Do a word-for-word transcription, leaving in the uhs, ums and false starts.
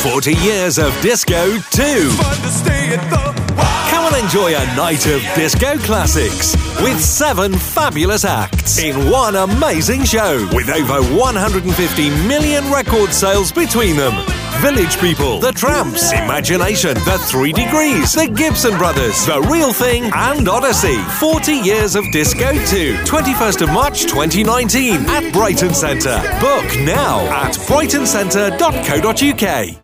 forty years of disco two. Come and enjoy a night of disco classics with seven fabulous acts in one amazing show with over one hundred fifty million record sales between them. Village People, The Tramps, Imagination, The Three Degrees, The Gibson Brothers, The Real Thing and Odyssey. forty years of disco two. twenty-first of March twenty nineteen at Brighton Centre. Book now at brighton centre dot co dot uk.